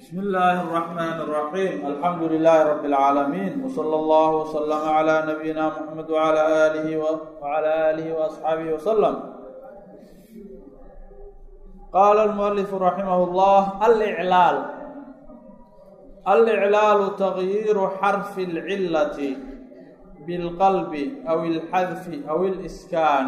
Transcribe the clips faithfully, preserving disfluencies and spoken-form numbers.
بسم الله الرحمن الرحيم الحمد لله رب العالمين وصلى الله وسلم على نبينا محمد وعلى آله وعلى آله وأصحابه وسلم. قال المؤلف رحمه الله: الإعلال الإعلال تغيير حرف العلة بالقلب أو الحذف أو الإسكان.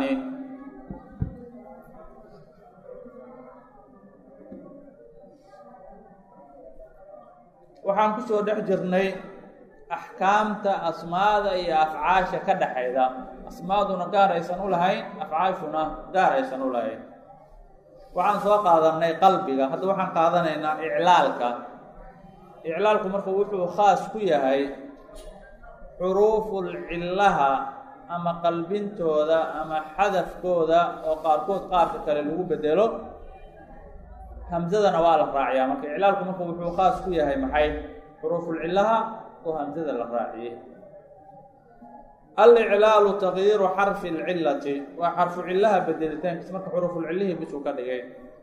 waxaan ku soo dhex jirnay axkaamta asmaada iyo afcaasha ka dhaxayda. asmaaduna gaar aysan u lahayn, afcaashuna gaar aysan u lahayn. waxaan soo qaadanay qalbiga, hadda waxaan qaadanaynaa iclaalka. iclaalku marka wuxuu khaas ku yahay xuruuful cillaha ama qalbintooda ama xadafkooda oo qaarkood qaarka kale lagu bedelo. hamsadana waa la raaciyaa. marka iclaalku marka wuxuu khaas ku yahay maxay? xuruuful cillaha oo hamsada la raaciyey. al-iclaalu tagyiiru xarfi lcillati waa xarfu cillaha bedelitaankiisa. marka xuruuful cillihii bisuu ka dhigay.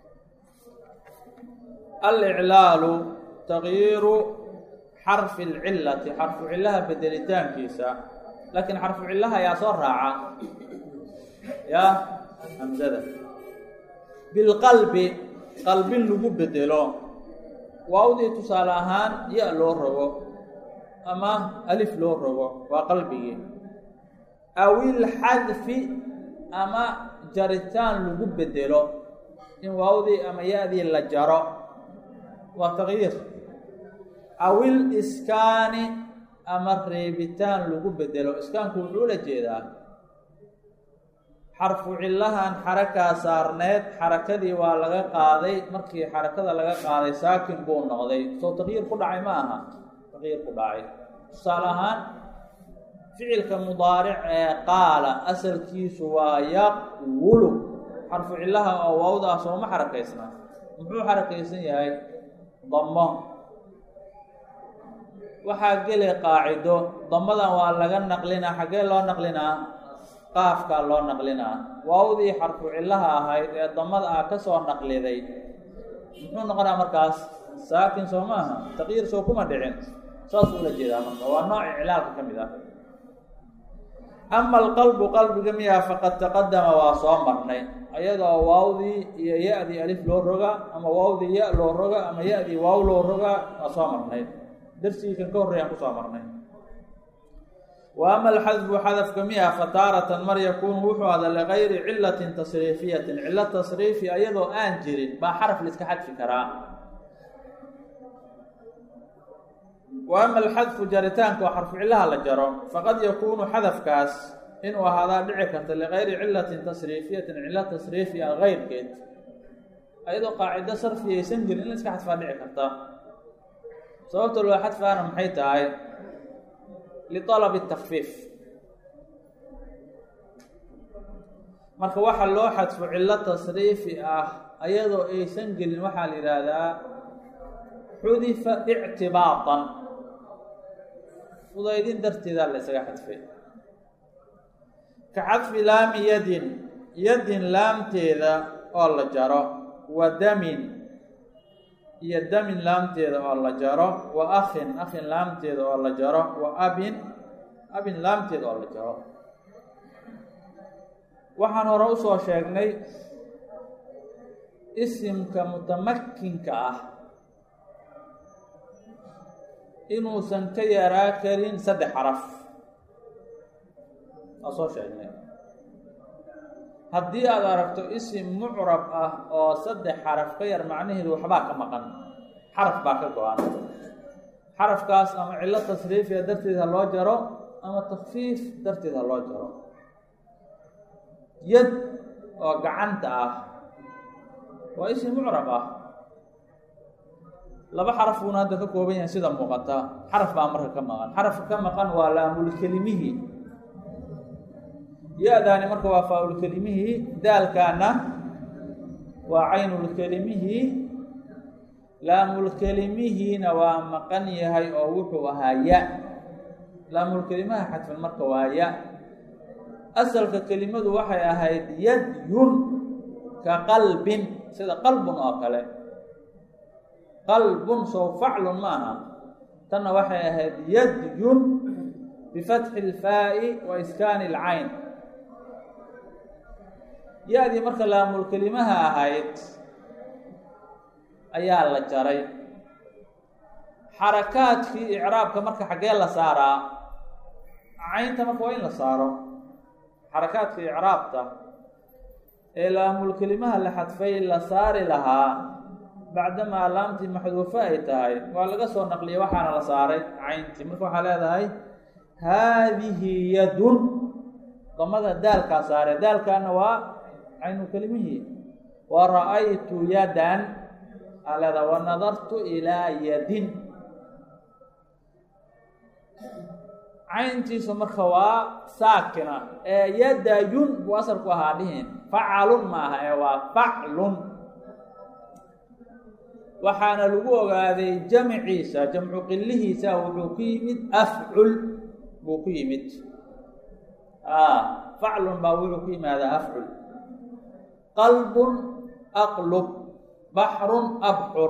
al-iclaalu tagyiiru xarfi lcillati, xarfu cillaha bedelitaankiisa. laakiin xarfu cillaha ayaa soo raaca ya hamsada. bilqalbi, qalbin lagu bedelo. waawdii tusaale ahaan ya loo rogo ama alif loo rogo, waa qalbigii. awil xadfi, ama jaritaan lagu bedelo, in waawdii ama ya-dii la jaro, waa tagyiir. awil iskaani, ama reebitaan lagu bedelo. iskaanku wuxuu la jeedaa xarfu cillahan xarakaa saarneed, xarakadii waa laga qaaday. markii xarakada laga qaaday saakin buu noqday. soo taqyiir ku dhacay ma aha? taqyiir ku dhacay. tusaale ahaan ficilka mudaaric ee qaala asalkiisu waa yaqwulu. xarfu cillaha oo waawdaa sooma xarakaysna. muxuu xarakaysan yahay? damo. waxaa geli qaacido. damadan waa laga naqlinaa. xaggee loo naqlinaa? qaafkaa loo naqlinaa. waawdii xarfu cillaha ahayd ee damada ah ka soo naqliday muxuu noqonaa markaas? saakin soo maaha? taqyiir soo kuma dhicin. saasuu la jeedaa. marka waa nooc iclaalka ka mid ah. ama alqalbu, qalbiga miyaa faqad taqadama, waa soo marnay. ayadoo waawdii iyo ya-dii alif loo roga, ama waawdii ya loo roga, ama ya-dii waaw loo roga, waa soo marnay. darsigii kan ka horreeyaan kusoo marnay. wa ama alxadfu, xadafka miya fataaratan mar yakuunu wuxuu ada ligayri cilatin tasriifiyatin, cilo tasriifi ayadoo aan jirin baa xaraf laiska xadfi karaa. wa ama alxadfu, jaritaanka oo xarfu cillaha la jaro, faqad yakuunu xadafkaas inuu ahaadaa dhici karta ligayri cilatin tasriifiyatin, cilo tasriifiya keyrkeed. ayadoo qaacido sarfi aysan jirin in la iska xadfaa dhici karta. sababta loo xadfaana maxay tahay? lialabi takfiif. marka waxa loo xadfo cilo tasriifi ah ayadoo aysan gelin waxaa la yidhaahdaa xudifa ictibaatan, fudaydin darteeda la ysaga xadfay. ka xadfi laami yadin, yadin laamteeda oo la jaro. wa damin, iyo damin laamteeda oo la jaro. wa akhin, akhin laamteeda oo la jaro. wa abin, abin laamteeda oo la jaro. waxaan hore usoo sheegnay isimka mutamakinka ah inuusan ka yaraa karin saddex xaraf. waa soo sheegnay. haddii aada aragto isim mucrab ah oo saddex xaraf ka yar, macnaheedu waxbaa ka maqan, xaraf baa ka go-an. xarafkaas ama cilo tasriifiya darteed ha loo jaro, ama takfiif darteed ha loo jaro. yad oo gacanta ah waa isim mucrab ah. laba xaraf buuna hadda ka kooban yahay sida muuqata. xaraf baa marka ka maqan. xarafka ka maqan waa laamulkelimihii. ya-daani marka waa faa-ulkelimihii. daalkaana waa caynulkelimihii. laamulkelimihiina waa maqan yahay oo wuxuu ahaa ya. laamulkelimaha xadfan marka waa ya. asalka kelimadu waxay ahayd yadyun, ka qalbin, sida qalbun oo kale. qalbun sow faclun maaha tanna waxay ahayd yadyun bifatxi ilfaa'i wa iskaani ilcayn ya-dii marka laamulkelimaha ahayd ayaa la jaray xarakaadkii icraabka marka xaggee la saaraa caynta marka waa in la saaro xarakaadka icraabta ee laamulkelimaha la xadfay la saari lahaa bacdamaa laamtii maxduufo ay tahay waa laga soo naqliyay waxaana la saaray cayntii marka waxaa leedahay haadihi yadun damada daalkaa saare daalkaana waa caynulkelimihii wa ra-aytu yadan aa leedahay wa nadartu ilaa yadin cayntiisu marka waa saakina ee yadayun buu asalku ahaa dhihin facalun ma aha ee waa faclun waxaana lagu ogaaday jamciisa jamcu qilihiisa wuxuu ku yimid afcul buu ku yimid faclun baa wuxuu ku yimaadaa afcul qalbun aqlub baxrun abxur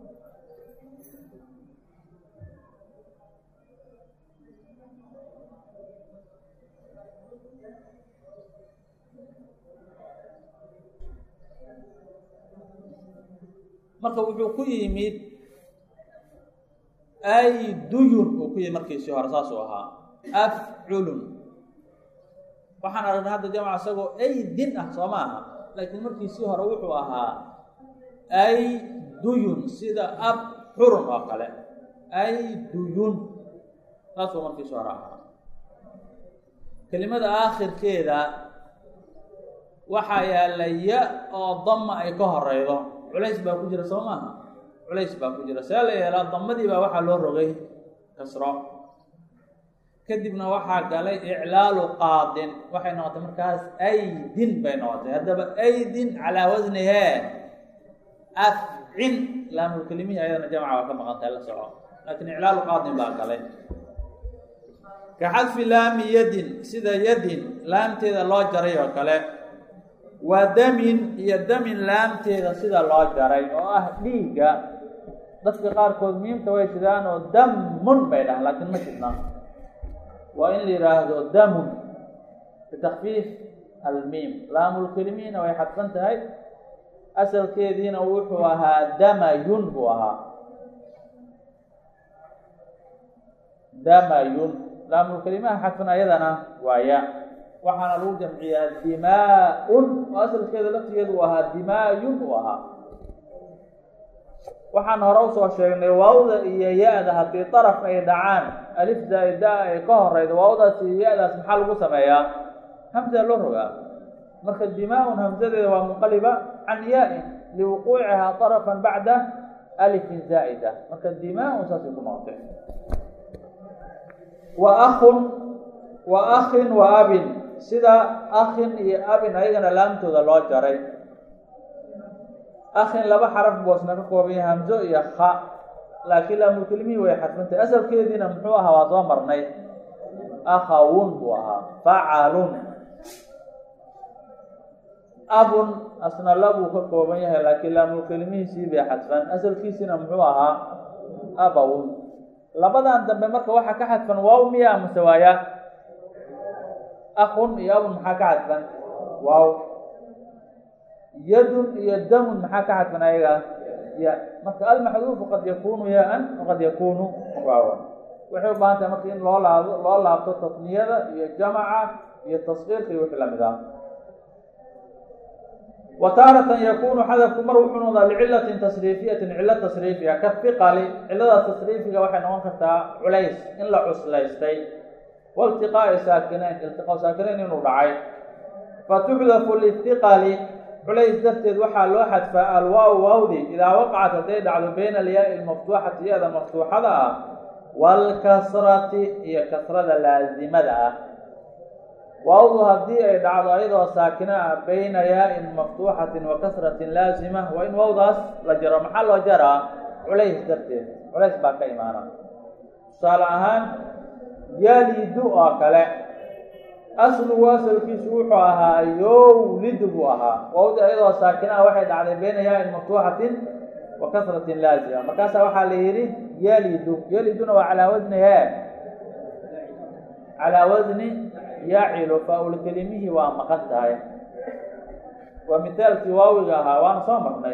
marka wuxuu ku yimid ayduyun uu ku yimid markiisii hore saasuu ahaa afculun waxaan aragnay hadda jamca isagoo aydin ah soo ma aha laakiin markiisii hore wuxuu ahaa ayduyun sida abxurun oo kale ayduyun saasuu markiisii hore ahaa kelimada aakhirkeeda waxaa yaalla ya oo dama ay ka horeydo culays baa ku jira soo maaha culays baa ku jira see la yeelaa damadii baa waxaa loo rogay kasro kadibna waxaa galay iclaalu qaadin waxay noqotay markaas aydin bay noqotay haddaba aydin calaa wasnihee afcin laamulkelimihi ayadana jamca waa ka maqantahay la soco laakiin iclaalu qaadin baa galay ka xadfi laami yadin sida yadin laamteeda loo jaray oo kale wa damin iyo damin laamteeda sida loo jaray oo ah dhiigga dadka qaarkood miimta way shidaan oo damun bay dhahaan laakiin ma shidna waa in la yidhaahdo damun bitakfiif almiim laamulkelimiina way xadfan tahay asalkeediina wuxuu ahaa damayun buu ahaa damayun laamulkelimaha xadfan ayadana waaya waxaana lagu jamciyaa dimaa-un oo asalkeeda laftigeedu uu ahaa dimaayun uu ahaa waxaan hore usoo sheegnay waawda iyo ya-da haddii daraf ay dhacaan alif zaa-ida ay ka horeydo waawdaas iyo ya-daas maxaa lagu sameeyaa hamsa loo rogaa marka dimaa-un hamsadeeda waa munqaliba can yaa-in liwuquucihaa darafan bacda alifin zaa'ida marka dimaa-un saasay ku noqotay wa akun wa akin wa abin sida akin iyo abin ayagana laamtooda loo jaray akin laba xaraf boosna ka koobanya hamzo iyo kha laakiin laamulkelimihii way xadfantay asalkeediina muxuu ahaa waa soo marnay akhawun buu ahaa facalun abun asna labuu ka kooban yahay laakiin laamulkelimihiisii bay xadfan asalkiisiina muxuu ahaa abawun labadan dambe marka waxaa ka xadfan waaw miya mase waaya akun iyo abun maxaa ka xadfan waaw yadun iyo damun maxaa ka xadfan ayaga ya marka almaxduufu qad yakunu ya-an waqad yakunu waawan waxay u baahan tahay marka in loo laabo loo laabto tasniyada iyo jamaca iyo tasqiirka iyo wixii lamid ah wa taaratan yakunu xadafku mar wuxuu noqdaa licilatin tasriifiyatin cilo tasriifiya ka hiqali ciladaas tasriifiga waxay noqon kartaa culays in la cuslaystay waltiqaa'i saakinayn iltiqaa saakinayn inuu dhacay fatuxdafu lihiqali culays darteed waxaa loo xadfaa alwaaw waawdi idaa waqacat hadday dhacdo bayna alyaa-i lmaftuuxati ya-da maftuuxada ah waalkasrati iyo kasrada laasimada ah waawdu haddii ay dhacdo ayadoo saakina ah bayna yaa-in maftuuxatin wa kasratin laasima waa in waawdaas la jaro maxaa loo jaraa culays darteed culays baa ka imaana tusaale ahaan yalidu oo kale aslugu asalkiisu wuxuu ahaa yowlidu buu ahaa waawdi ayadoo saakina ah waxay dhacday bayna yaa-in maftuuxatin وكثرة لازمة مركاسا waxaa la yiri yalidu yaliduna waa على وزن ها على وزن يعل فاول كلمه ومقدها ومثال واوغها وانا صامرني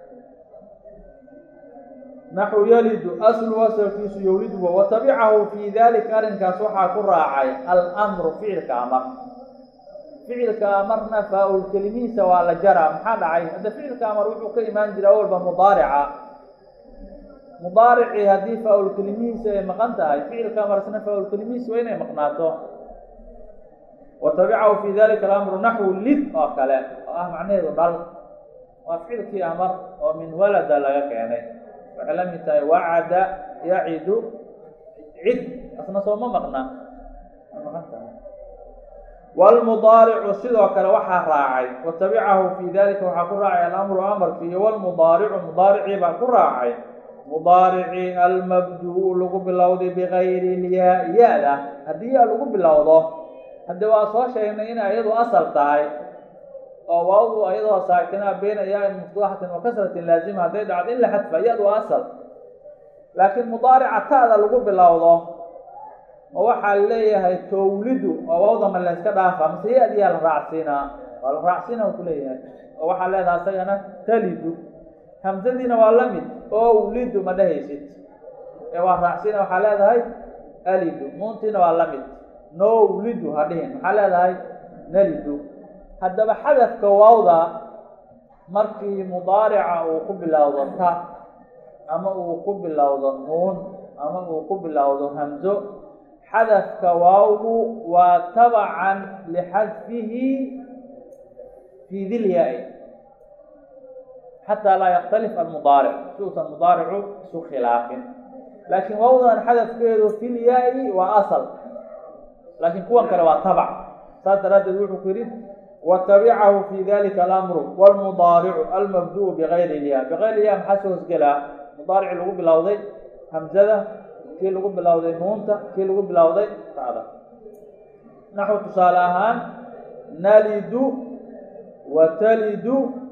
نحو يلد أصل وصل في يولد وتبعه في ذلك أرنكاس waxaa ku raacay الأمر فعل كامر فعل كامرنا فاول كلمه waa la jara maxaa dhacay hada فعل كامر wuxuu ka iman jiray awalba mudaarica mudaarici hadii faa'ul kalimihiisa ay maqan tahay ficilka marsana faa'ul kalimihiisa waa inay maqnaato watabicahu fi dhalika al-amru nahwu lid oo kale ah macnaheedu dhal waa ficilkii amar oo min walada laga keenay waxa la mid tahay wa'ada ya'idu cid asna soo ma maqna maqan tahay wal mudari'u sidoo kale waxa raacay watabicahu fi dhalika waxa ku raacay al-amru amarki wal mudari'u mudari'i ba ku raacay مضارع المبدوء لغو بلاودي بغير الياء يا لا هدي لغو بلاوده هدي واسو شينا ان ايدو اصل تاي او واو ايدو ساكنه بين ياء مفتوحه وكسره لازمه هدي دعد الا حذف ياء اصل لكن مضارع تاء لغو بلاوده وwaxa leeyahay tawlidu oo wada ma la iska dhaafa masiyadi la raacsiina wal raacsiina ku leeyahay waxa leedahay asagana talidu hamzadina waa la mid oo wlidu ma dhahaysid ee waa raacsiina waxa leedahay alidu muntina waa la mid no wlidu hadeen waxa leedahay nalidu hadaba xadafka waawda markii mudaarica uu ku bilowdo ta ama uu ku bilowdo nuun ama uu ku bilowdo hamzo xadafka waawgu waa tabacan lihadfihi fi dhil ya'i حتى لا يختلف المضارع خصوصا المضارع سو خلاف لكن ووضع حدث كيدو في الياء واصل لكن كون كلا تبع صدرت الوحو كريم وتبعه في ذلك الامر والمضارع المبدوء بغير الياء بغير الياء محسوس كلا مضارع لو بلاودي همزه كي لو بلاودي نونتا كي لو بلاودي هذا نحو تصالحان نلد وتلد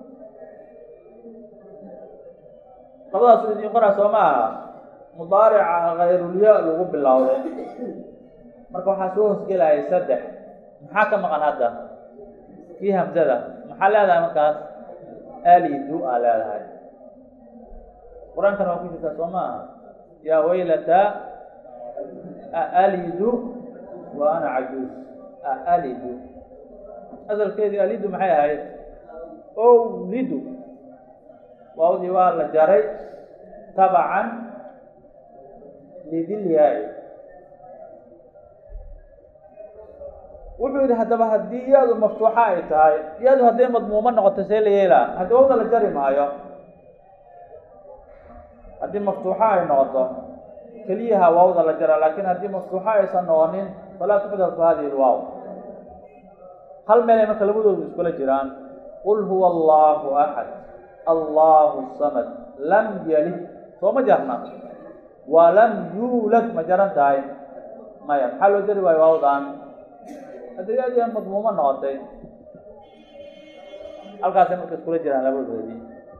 خلاص اللي يقرأ سماها مضارع غير الياء لو بلاوده marka waxa soo hosgelay saddex maxaa ka maqan hadda fi hamzada maxaa leedahay markaas alidu alaalahay quraanka waa ku jirta soomaa ya waylata alidu wa ana ajuz alidu asalkeedii alidu maxay ahayd oo lidu واودي waa jaray taban lidil yaay wuxuu yiri hadaba hadii yaadu maftuuxa ay tahay yaadu hadii madmuuma noqoto seeleela hadaba wada la jari maayo hadii maftuuxa ay noqoto kaliya waawda la jara laakiin hadii maftuuxa ay sanonin fala tubda faadi alwaaw hal meel marka labadoodu isku la jiraan qul huwa allahu ahad الله الصمد لم يلد ثم جرنا ولم يولد مجرن تاي ما يحل جري واي واودان ادري دي مضمومه نوتي القاسم كسكول جيران لبدودي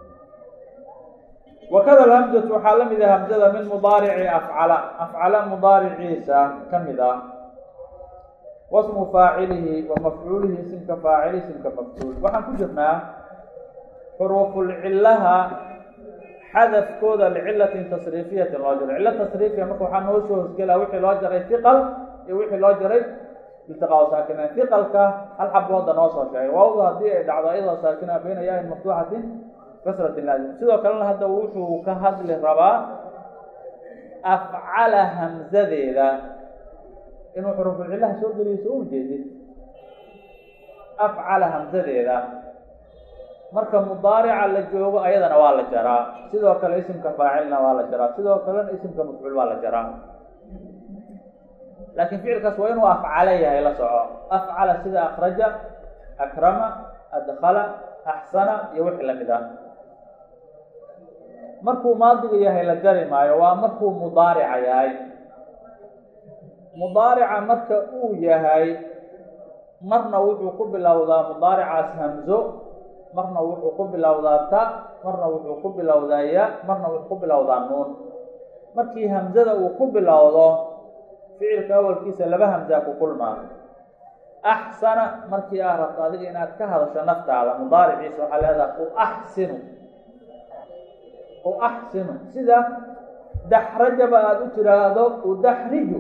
وكذا الهمزه حالم اذا همزه من مضارع افعل افعل مضارع عيسى كمذا واسم فاعله ومفعوله اسم كفاعل اسم كمفعول وحن كجبنا حروف العلة حذف كود العلة تصريفية الراجل علة تصريفية مثل حنوشه سكلا وحي لا جري ثقل وحي لا جري التقاء ساكنة ثقل كالحب هذا ناصر شيء ووضع دي دعوة أيضا ساكنة بين ياء مفتوحة كسرة لازم سيدو كلنا هذا وحو كهد للرباء أفعل همزة ذا إنه حروف العلة سوق ليسوه جديد أفعل همزة ذا marka mudaarica la joogo ayadana waa la jaraa sidoo kale isimka faacilna waa la jaraa sidoo kale isimka mafcuul waa la jaraa laakiin ficilkaas waa inuu afcala yahay la soco afcala sida akhraja akrama adkhala ahsana iyo wixii lamid ah markuu maadiga yahay la jari maayo waa markuu mudaarica yahay mudaarica marka uu yahay marna wuxuu ku bilowdaa mudaaricaas hamzo marna wuxuu ku bilowdaa ta, marna wuxuu ku bilowdaa ya, marna wuxuu ku bilowdaa nuun. markii hamzada uu ku bilowdo ficilka awalkiisa laba hamza ku kulmaa. axsana markii aad rabto adiga inaad ka hadasho naftaada mudaariciisa waxaa leedaha uaxsinu uaxsinu sida daxrajaba aada u tiraahdo udaxriju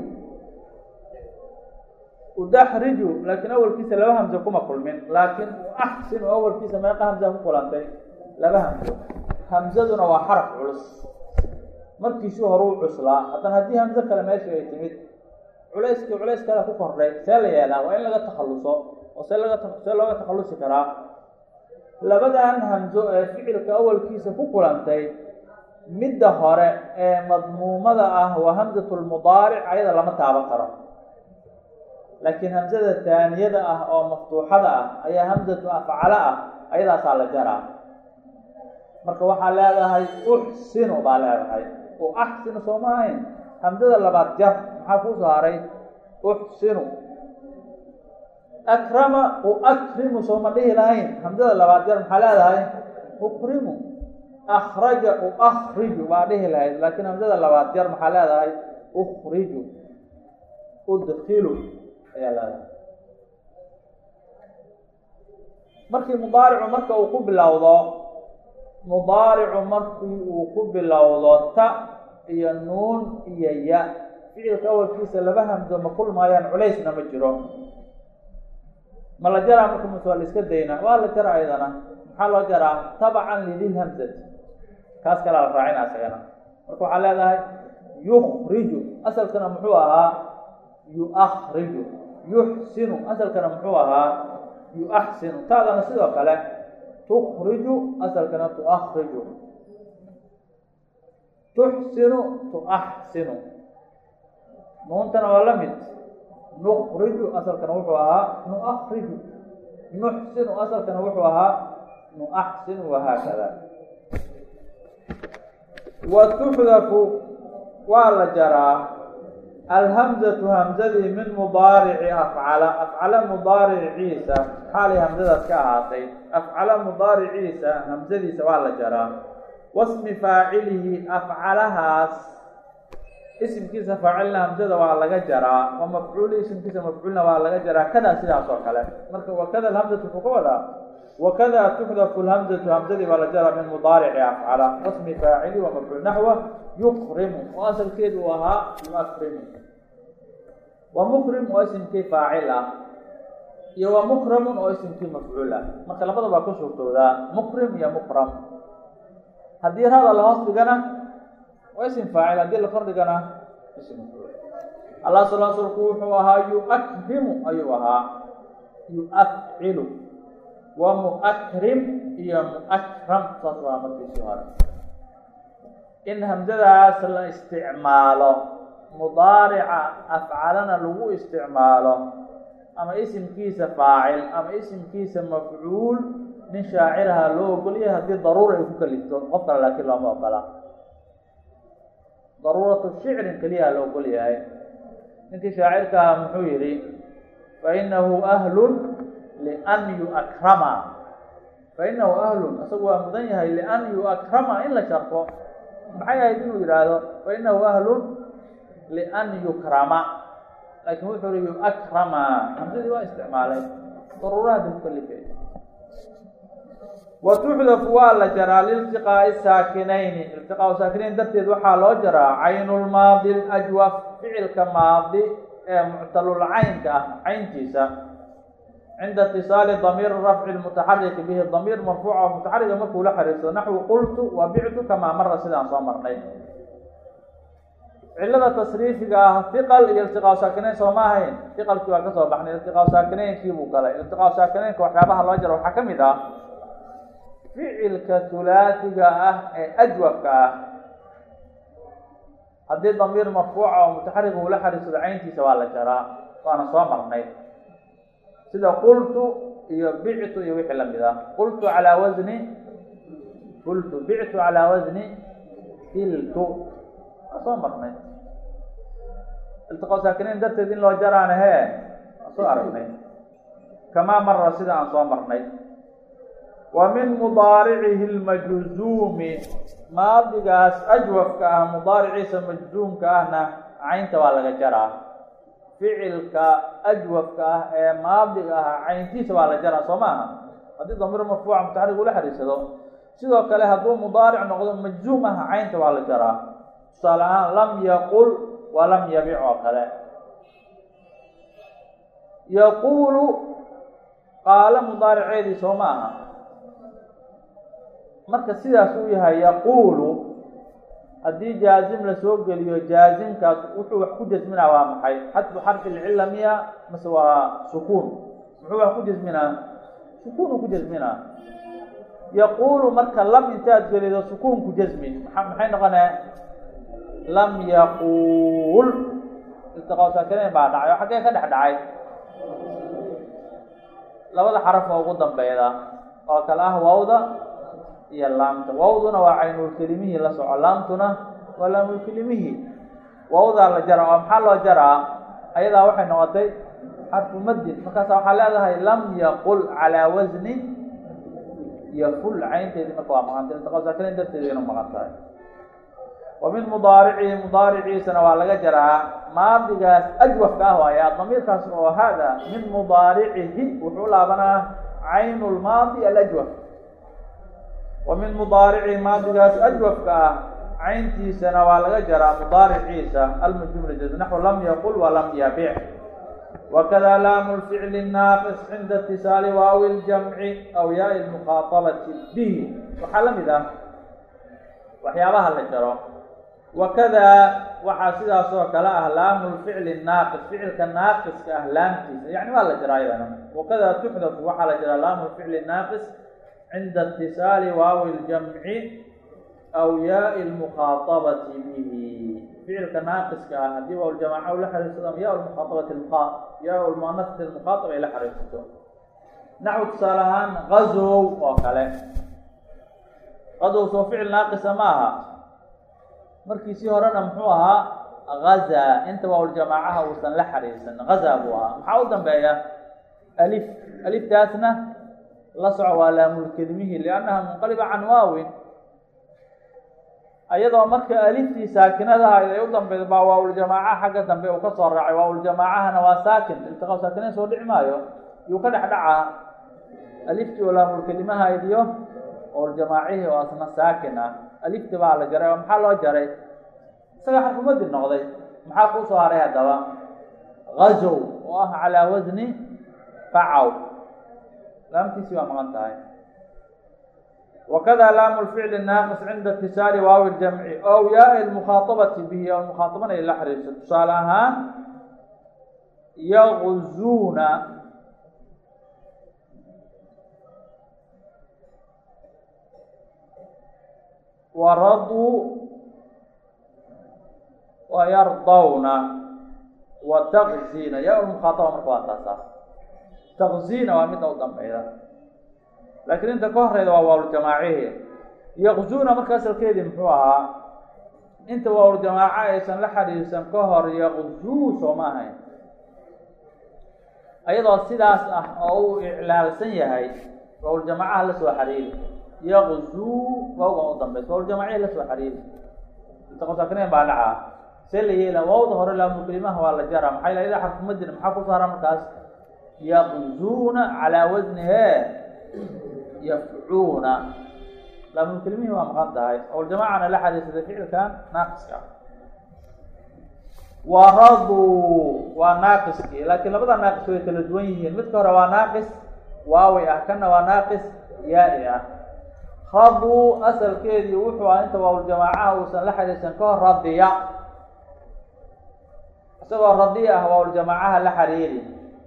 udaxriju laakiin awalkiisa laba hamza kuma kulmin. laakiin uaxsinu awalkiisa meeqa hamza ku kulantay? laba hamzo. hamzaduna waa xaraf culus, markiisuu hore u cuslaa, haddana haddii hamzo kale meesha ay timid culayskii culays kale ku kordhay, see la yeelaa? waa in laga takhalluso. oo see laga see looga takhallusi karaa? labadan hamzo ee ficilka awalkiisa ku kulantay, midda hore ee madmuumada ah waa hamzatulmudaaric, ayada lama taaban karo. laakiin hamzada taaniyada ah oo maftuuxada ah ayaa hamzatu afcala ah, ayadaasaa la jaraa. marka waxaa leedahay uxsinu baa leedahay. uaxsinu soo ma ahayn? hamzada labaad jar, maxaa kuu soo haray? uxsinu. akrama uakrimu soo ma dhihi lahayn? hamzada labaad jar maxaa leedahay? ukrimu. akhraja uakhriju baa dhihi lahayd, laakiin hamzada labaad jar maxaa leedahay? ukhriju. udkilu ayaa leedahay. markii mudaaricu marka uu ku bilowdo mudaaricu markii uu ku bilowdo ta iyo nuun iyo ya, ficilka awalkiisa laba hamzo ma kulmaayaan, culaysna ma jiro. ma la jaraa marka mase waa la iska daynaa? waa la jara ayadana. maxaa loo jaraa? tabcan lidilhamzati, kaas kalaa la raacina isagana. marka waxaa leedahay yukhriju, asalkana muxuu ahaa? yuakhriju. yuxsinu, asalkana muxuu ahaa? yuaxsinu. taadana sidoo kale tukhriju, asalkana tuakhriju. tuxsinu tuaxsinu. nuuntana waa la mid. nukhriju, asalkana wuxuu ahaa nuakhriju. nuxsinu, asalkana wuxuu ahaa nuaxsinu, wahaakada. wa tuxdafu waa la jaraa alhamzatu hamzadii min mudaarici afcala, afcala mudaariciisa xaalay hamzadaas ka ahaatay. afcala mudaariciisa hamzadiisa waa la jaraa. wasmi faacilihi, afcalahaas isimkiisa faacilna hamzada waa laga jaraa, wa mafcuuli isimkiisa mafcuulna waa laga jaraa. kadaa sidaas oo kale. marka wakada alhamzatu wuxuu ka wadaa wakada tuxdafu lhamzatu, hamzadii baa la jaraa min mudaarici afcala. wasmi faacili wa mafcuul naxwa yukrimu, oo asalkeedu uu ahaa yuakrimu. wa mukrim oo isimkii faacil ah, iyo wa mukramun oo isimkii mafcuul ah. marka labada baa ku suurtoodaa, mukrim iyo mukram. haddii rada la hoos dhigana waa isim faacil, haddii la kor dhigana isim mafcuul. allah salasulku wuxuu ahaa yuakrimu ayuu ahaa yuafcilu. wa muakrim iyo muakram, saas waa markiisii hore. in hamzadaas la isticmaalo mudaarica afcalana lagu isticmaalo, ama isimkiisa faacil ama isimkiisa mafcuul, nin shaaciraha loo ogolyahay haddii daruura ay ku kalifto. qof kale laakiin looma ogola. daruuratu shicrin keliyaha la ogol yahay. ninkii shaacirka ahaa muxuu yidhi? fainahu ahlun lian yuakrama. fainahu ahlun, isagu waa mudan yahay lian yuakrama, in la sharfo. maxay ahayd inuu yidhaahdo fainahu ahlun lian yukrama? laakiin wuxuu hi yuakrama, hamsadii waa isticmaalay, daruuraha ku kalifay. wa tuxdafu waa la jaraa liiltiqaa'i saakinayni, iltiqaau saakinayn darteed waxaa loo jaraa caynulmaadi lajwaf, ficilka maadi ee muctalulcaynka ah cayntiisa, cinda itisaali damiir rafci mutaxariki bihi, damiir marfuuca oo mutaxariga markuu la xariirso. naxwu qultu wa bictu kamaa mara, sidaan soo marnay. cilada tasriifiga ah hiqal iyo iltiqaau saakinayn soo ma ahayn? hiqalkii waa ka soo baxnay, iltiqaau saakinaynkii buu galay. iltiqaau saakinaynka waxyaabaha loo jaro waxaa ka mid ah ficilka hulaasiga ah ee ajwafka ah, haddii damiir marfuuca oo mutaxariga uu la xariirsado cayntiisa waa la jaraa, waana soo marnay. sida qultu iyo bictu iyo wixii lamid ah. qultu calaa wasni qultu, bictu calaa wasni filtu, waa soo marnay. iltiqaa saakinayn darteed in loo jaraana hee waa soo aragnay. kamaa mara, sida aan soo marnay. wa min mudaaricihi lmajzuumi maadigaas ajwafka ah mudaariciisa majzuumka ahna caynta waa laga jaraa. ficilka ajwafka ah ee maadiga ah cayntiisa waa la jaraa soo maaha haddii damiir marfuuca mutaxarig ula xariirsado. sidoo kale hadduu mudaaric noqdo majzuum ah caynta waa la jaraa. tusaale ahaan lam yaqul wa lam yabic oo kale. yaquulu qaalo mudaariceedii soo ma aha marka sidaas uu yahay yaquulu haddii jaazim lasoo geliyo jaazimkaas wuxuu wax ku jasminaa waa maxay? xadfu xarfi lcila miya mase waa sukuun? muxuu wax ku jasminaa? sukuunu ku jasminaa. yaquulu marka lam intaad gelido sukuunku jasmi maxay noqonee? lam yaquul iltiqaa saakinayn baa dhacay oo xaggee ka dhex dhacay? labada xaraf oo ugu dambeyda oo kale ah wawda iyo laamta. wawduna waa caynulkelimihii la soco, laamtuna waa laamulkelimihi. wawdaa la jaraa oo maxaa loo jaraa? ayadaa waxay noqotay xarfu madin markaasa waxaa leedahay lam yaqul calaa wasni yaful caynteedii marka waa maqantay iltiqaa saakinayn darteedina maqan tahay. wa min mudaaricihi mudaariciisana waa laga jaraa maadigaas ajwafka ah waaya damiirkaas oo hada min mudaaricihi wuxuu laabanaa caynu lmaadi alajwaf. wa min mudaaricihi maadigaas ajwafka ah cayntiisana waa laga jaraa mudaariciisa almajzuum ljazm naxwu lam yaqul walam yabic. wakada laamu lficli naaqis cinda itisaali waawi ljamci aw yaai lmukhaatabati bihi. waxaa la mid ah waxyaabaha la jaro. wakada waxaa sidaas oo kale ah laamu lficli naaqis ficilka naaqiska ah laamtiisa yani waa la jaraa iyadana. wakada tuxdafu waxaa la jaraa laamu lficli naaqis cinda itisaali waawi ljamci aw yaai lmukhaatabati bihi. ficilka naaqiska ah haddii waaw ljamaaca ula xariirsado ama yaa lmukhaatabati yaa lmuanasati lmukhaaaba ay la xariirsato. naxwu tusaale ahaan gazow oo kale. gazow soo ficil naaqisa ma aha markiisii horena muxuu ahaa gazaa inta waawaljamaacaha uusan la xariirsan gazaa buu ahaa. maxaa u dambeeya alif. aliftaasna la soco waa laamulkelimihi liannaha munqaliba can waawin. ayadoo marka aliftii saakinadaha ay u dambeyda baa waawuljamaacaha xagga dambe uu ka soo raacay. waawuljamaacahana waa saakin iltiqaa saakinayn soo dhici maayo yuu ka dhex dhacaa aliftii oo laamulkelimahayd iyo waawuljamaacihii oo asna saakin ah. alifti baa la jaray oo maxaa loo jaray? isaga xarfumadin noqday. maxaa kuu soo haray haddaba? gazow oo ah calaa wasni facaw laamtiisii waa maqan tahay. wakada laamu lficli naaqis cinda itisaali waawi ljamci ow yaai lmukhaaabati bihi o mukhaaabana ay la xariirso. tusaale ahaan yaguzuuna waraduu wayardawna watagziina. yaa lmukhaaaba marka waa taasa. tagziina waa midda u dambeyda laakiin inta ka horeyda waa waawljamaacihi. yaqzuuna marka asalkeedii muxuu ahaa? inta waawljamaaca aysan la xariirsan ka hor yaqzuu soo ma ahayn. ayadoo sidaas ah oo uu iclaalsan yahay waawljamaacaha la soo xariiri. yaqzuu waawga u dambeysa waawljamaacihi la soo xariiri iltiqaa saakinayn baa dhacaa. see la yeela? waawda hore laamulkelimaha waa la jaraa maxaa yl ida xarfumadin maxaa ku saara markaas? yaqzuuna calaa wasnihe yafcuuna. laamulkelimihii waa maqan tahay waawljamaacana la xariirsaday ficilkan naaqiska. waraduu waa naaqiskii laakiin labada naaqis way kala duwan yihiin. midka hore waa naaqis waawi ah kana waa naaqis yaai ah. raduu asalkeedii wuxuu ah inta waawljamaacaha uusan la xariirsan ka hor radiya. isagoo radiya ah waawljamaacaha la xariiri.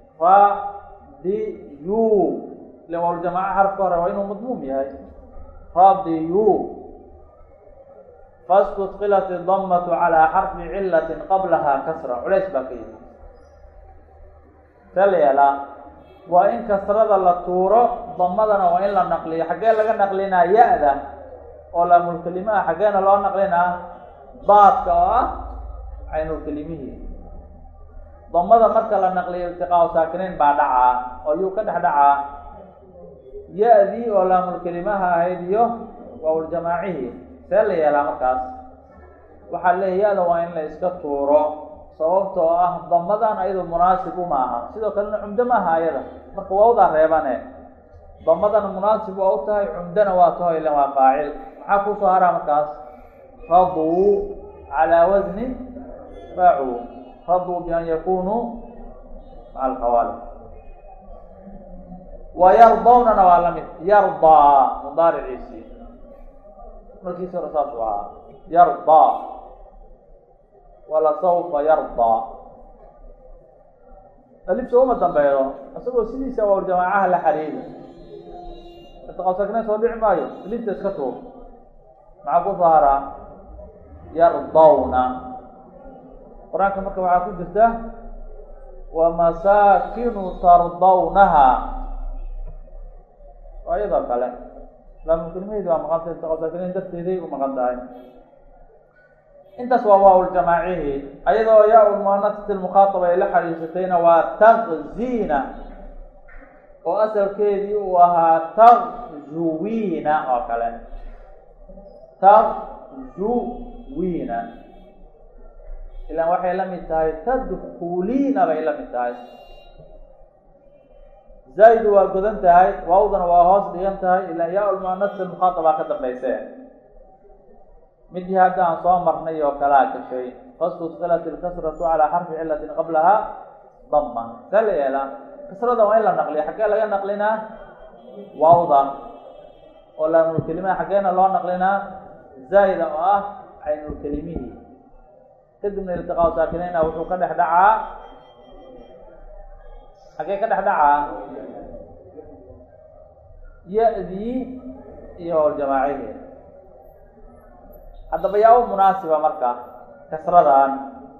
radiyu ilan waawljamaaca xarafka hore waa inuu madmuum yahay. radiyu fastudkilat idamatu calaa xarfi cilatin qablaha kasra. culays baa ka yimi. see la yeelaa? waa in kasrada la tuuro damadana waa in la naqliyo. xaggee laga naqlinaa? ya-da oo laamulkelimaha. xaggeena loo naqlinaa? baadka oo ah caynulkelimihii. damada marka la naqliyo iltiqaa saakinayn baa dhacaa oo yuu ka dhex dhacaa? ya-dii oo laamulkelimaha ahayd iyo waawljamaacihii see la yeelaa markaas waxaa leeya ya-da waa in la iska tuuro sababtoo ah damadan ayado munaasib uma aha sidoo kalena cumdo maaha ayada marka waawdaa reebane damadana munaasib waa u tahay cumdana waa taho ilan waa faacil maxaa kusoo haraa markaas raduu calaa wasni faacuu raduu bian yakunuu maca alkhawaali wa yardawnana waa lamid yardaa mudaariciisii markiisi hore saas u ahaa yardaa walasawfa yardaa alifta uma dambeedo isagoo sidiisa waawljamaacaha la xariiri irtiqaabsakinayn soo dhici maayo alifta iska tuur maxaa ku soo haraa yardawna qur-aanka marka waxaa ku jirta wamasaakinu tardawnaha waa iyadoo kale laamulkelimaheedi waa maqan tahay irtiqaabsakinayn darteeday u maqan tahay intaas waa waawljamaacihi ayadoo yaa lmuanasati lmukhaataba ay la xariisatayna waa taqziina oo asalkeedii uu ahaa taqzuwiina oo kale taqzuwiina ilaan waxay la mid tahay tadkuliina bay la mid tahay zaa'idu waa godan tahay waawdana waa hoos dhigan tahay ilaan yaa lmuanasati lmukhaataba ka dambayse midii hadda aan soo marnay oo kalaa gashay fastusqilat ilkasratu calaa xarfi cilatin qablaha dama see la yeelaa kasrada waa in la naqliya xaggee laga naqlinaa waawda oo laamulkelimaha xaggeena loo naqlinaa zaa'ida oo ah caynulkelimihii kadibna iltiqaa saakinayna wuxuu ka dhex dhacaa xaggee ka dhex dhacaa ya-dii iyo waawljamaacihi haddaba yaa u munaasiba marka kasradan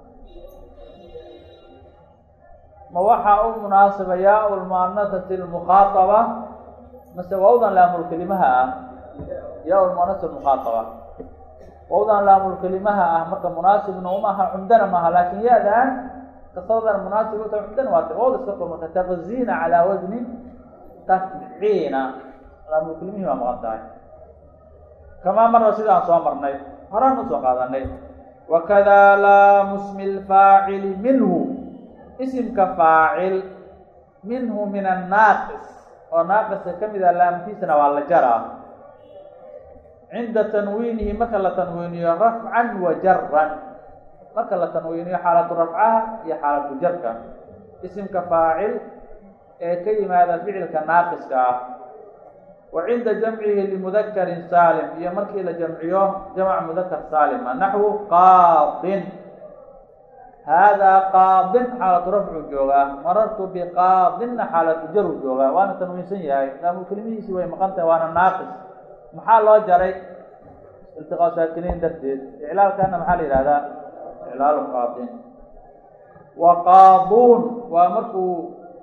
ma waxaa u munaasiba yaa lmuanasati lmukhaataba mase waawdan laamulkelimaha ah yaa lmuanasati lmukhaataba waawdan laamulkelimaha ah marka munaasibna uma aha cumdana maaha laakin ya-dan kasradan munaasib uta cumdana waa waawda iska tur marka taqziina calaa wasni tafciina laamulkelimihii waa maqan tahay kamaa mara sidaan soo marnay horaan usoo qaadanay wakada laamu smi lfaacili minhu isimka faacil minhu min annaaqis oo naaqiska ka mid a laamtiisana waa la jaraa cinda tanwiinihi marka la tanwiiniyo rafcan wa jaran marka la tanwiiniyo xaalatu rafcaha iyo xaalatu jarka isimka faacil ee ka yimaada ficilka naaqiska ah wa cinda jamcihi limudakarin saalim iyo markii la jamciyo jamc mudakar saalima naxwu qaadin haadaa qaadin xaalatu rafcu joogaa marartu biqaadinna xaalatu jaru joogaa waana tanwiinsan yahay laamulkelimihiisi way maqan tahay waana naaqis maxaa loo jaray iltiqaa saakiniin darteed iclaalkana maxaa la yihahdaa iclaalu qaadin wa qaaduun waa markuu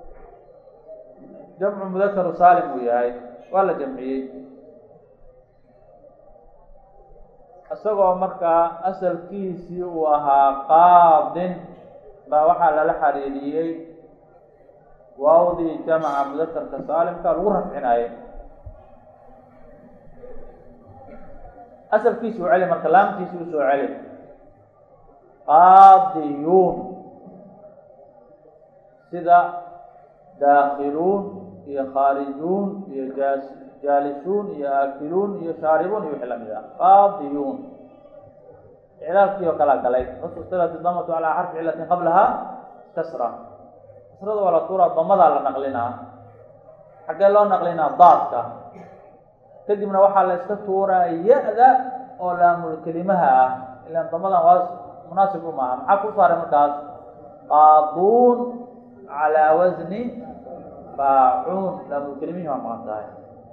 jamcu mudakaru saalim uu yahay waa la jamciyey isagoo markaa asalkiisii uu ahaa qaadin baa waxaa lala xariiriyey waawdii jamca mudakarka saalimka lagu rafcinayay asalkiisi u celi marka laamtiisi usoo celi qaadiyuun sida daakiluun iyo khaarijuun iyo jaalisuun iyo aakiluun iyo shaaribuun iyo wixii lamid ah qaadiyuun iclaalkii oo kalaa galay fastusqilat damatu calaa xarfi cilatin qablaha kasra kasrada waa la tuuraa damadaa la naqlinaa xaggee loo naqlinaa daadka kadibna waxaa la iska tuuraa ya-da oo laamulkelimaha ah ilaan damadan waa munaasib u maaha maxaa ku saaray markaas qaaduun calaa wasni faacuun laamulkelimihi waa maqan tahay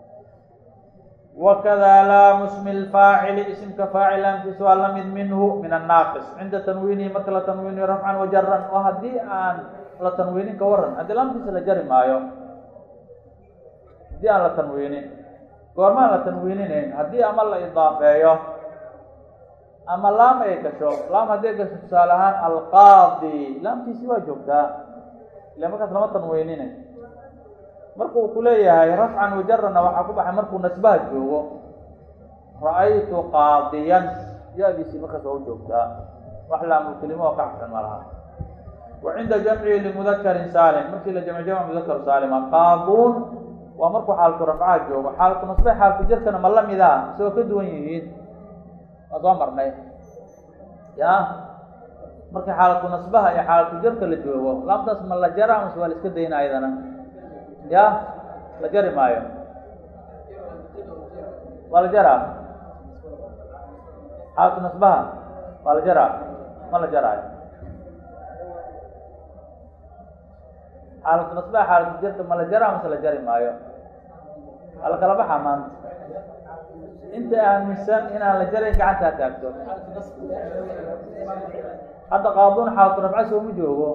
wakada laamu smi lfaacili isimka faacil laamkiisa waa lamid minhu min annaaqis cinda tanwiinihi marka la tanwiiniyo rafcan wajaran oo haddii aan la tanwiinin ka waran haddii laamkiisa la jari maayo haddii aan la tanwiinin goormaan la tanwiininayn haddii ama la idaafeeyo ama laam ay gasho laam haddii ay gasho tusaale ahaan alqaadi laamkiisi waa joogtaa ila markaas lama tanwiininayn markuu ku leeyahay rafcan wajarana waxaa ku baxay markuu nasbaha joogo ra-aytu qaadiyan ya-diisii markaas waa u joogtaa wax laamulkelimo oo ka xasan ma laha wa cinda jamcihi limudakarin saalim markii la jamci jamc mudakar saalima qaaduun waa markuu xaalatu rafcaha joogo xaalatu nasbaha xaalatu jarkana ma lamid ah isagoo ka duwan yihiin waa soo marnay ya markii xaalatu nasbaha iyo xaalatu jarka la joogo laamtaas ma la jara mase waa la iska dayna ayadana ya la jari maayo waa la jaraa xaalatu nasbaha waa la jaraa ma la jaraayo xaalatu nasbaha xaalatu jarka ma la jaraa mase la jari maayo waa la kala baxaa maanta inta aaminsan inaan la jarayn gacantaa taagto hadda qaaduun xaalatu rafca sooma joogo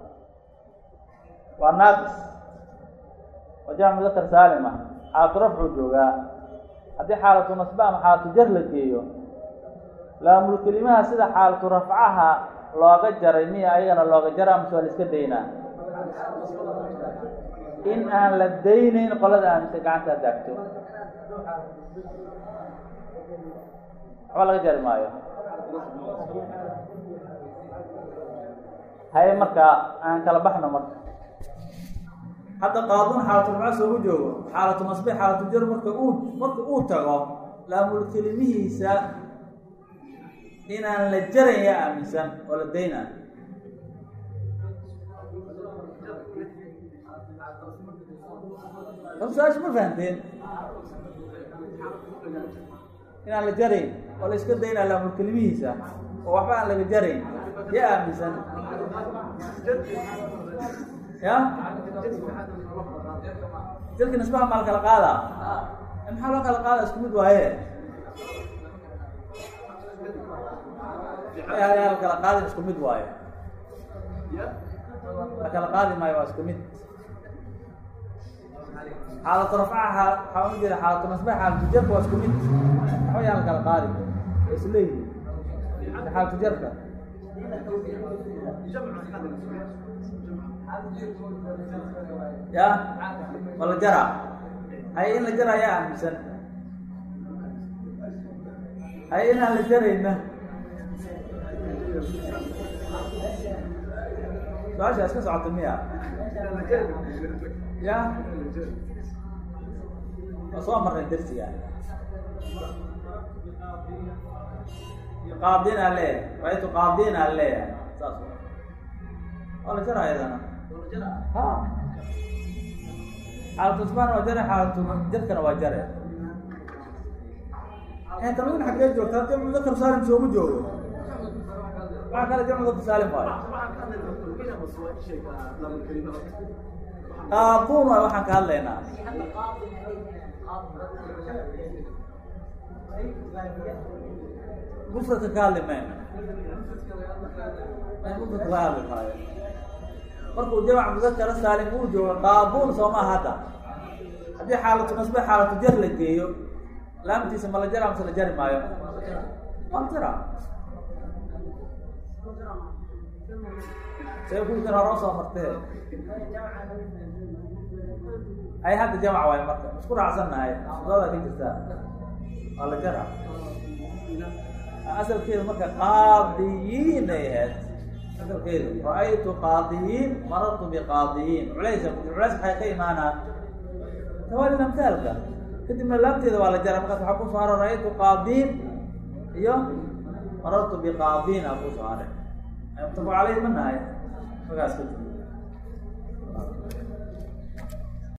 waa naaqis waa jamc mudakar saalima xaalatu rafcuu joogaa haddii xaalatu nasba ama xaalatu jar la geeyo laamul kelimaha sida xaalatu rafcaha looga jaray miya ayagana looga jaraa mase waa la iska daynaa in aan la daynayn qolada aaminsan gacantaa taagto waxba laga jari maayo haye marka aan kala baxno marka hadda qaaduun xaalatu rafca soogu joogo xaalatu nasbe xaalatu jar marka uu marka uu tago laamul kelimihiisa inaan la jaran yaa aaminsan oo la dayna su-aasha ma fahamteen inaan la jarayn oo la iska daynaa laamul kelimihiisa oo waxba aan laga jarayn yaa aaminsan ya jarki nasbaha maa la kala qaadaa maxaa loo kala qaada isku mid waaye la kala qaadin isku mid waaye la kala qaadi maayo waa isku mid xaalatu rafcaha waxaa ohan jira xaalatu nasbaha xaalatu jarka waa isku mid waxba yaan la kala qaadi waa isleeyihin xaalatu jarka ya ma la jaraa haye in la jaraa yaa aaminsan haye inaan la jarayna su-aasha iska socota miya ya waa soo marnay darsiga qaadin aa leeyahay ra-aytu qaadin aa leeyahay saas waa la jara ayadana ha xaalatu nasbahana waa jare xaalatu jarkana waa jare tamrin xaggee joogta jamc mudakar saalim sooma joogo waxaa kale jamc mudakar saalim waayo qaaduun waay waxaan ka hadlaynaa mufradka ka hadli mayno mufradka ka hadli maayo markuu jamc mudakara saalim uu joogo qaaduun sooma hadda haddii xaalatu nasbe xaalatu jar la geeyo laamtiisa ma la jaraa mase la jari maayo ma la jaraa say kulkan hore usoo martee ay hadda jamc waayo marka isku raacsannahay sudada ka jirtaa waa la jaraa asalkeedu marka qaadiyiin ay ahayd asalkeedu ra-aytu qaadiyiin marartu biqaadiyiin culaysa culays waxay ka imaanaa tawaali amhaalka kadibna laamteeda waa la jaraa markaas waxaa kusoo haro ra-aytu qaadiin iyo marartu biqaadiin aa kusoo haray mutafaq caleyh ma nahay magaas ka jiro